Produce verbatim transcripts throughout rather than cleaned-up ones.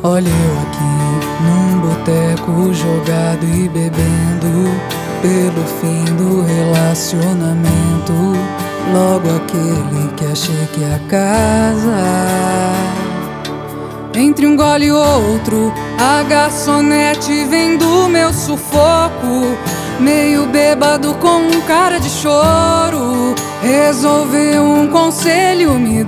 Olha eu aqui num boteco jogado e bebendo pelo fim do relacionamento. Logo aquele que achei que é a casa. Entre um gole e outro, a garçonete vem do meu sufoco. Meio bêbado com um cara de choro, resolveu um conselho me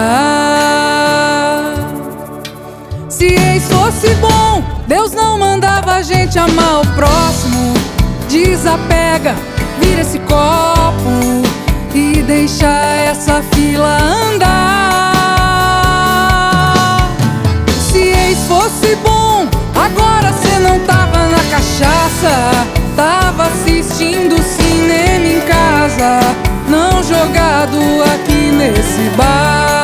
dar. Se ex fosse bom, Deus não mandava a gente amar o próximo. Desapega, vira esse copo e deixa essa fila andar. Se ex fosse bom, agora cê não tava na cachaça, tava assistindo cinema em casa, não jogado aqui nesse bar.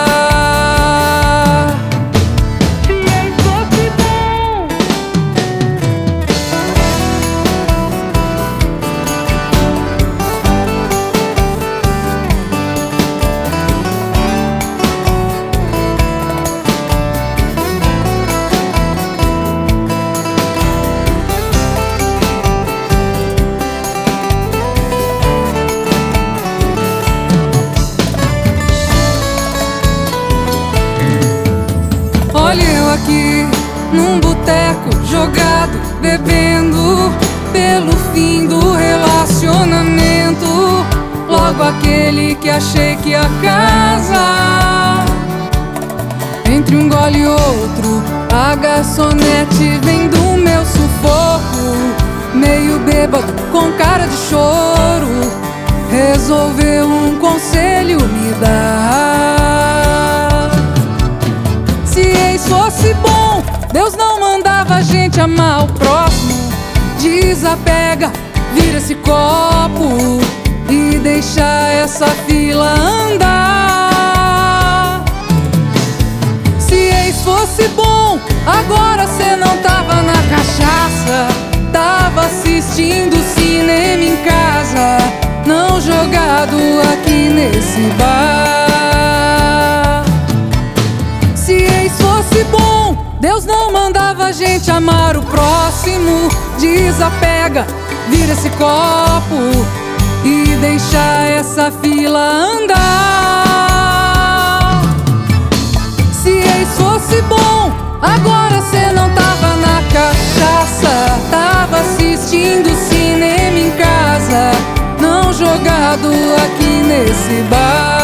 Se ex fosse bom. Olha eu aqui num boteco jogado, bebendo pelo fim do relacionamento. Logo aquele que achei que ia casa. Entre um gole e outro, a garçonete vem do meu sufoco. Meio bêbado com cara de choro, resolveu um conselho me dar. Se ex fosse bom, Deus não mandava a gente amar o próximo. Desapega, vira esse copo e deixa essa fila andar. Se ex fosse bom, agora cê não tava na cachaça, tava assistindo cinema em casa, não jogado aqui nesse bar. Se ex fosse bom, Deus não mandava a gente amar o próximo. Desapega, vira esse copo e deixa essa fila andar. Se ex fosse bom, agora cê não tava na cachaça, tava assistindo cinema em casa, não jogado aqui nesse bar.